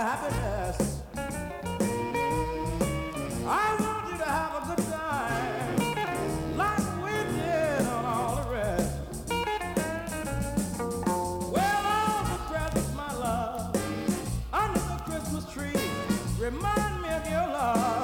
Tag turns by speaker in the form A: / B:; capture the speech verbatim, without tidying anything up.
A: happiness. I want you to have a good time, like we did on all the rest. Well, all the presents, my love, under the Christmas tree, remind me of your love.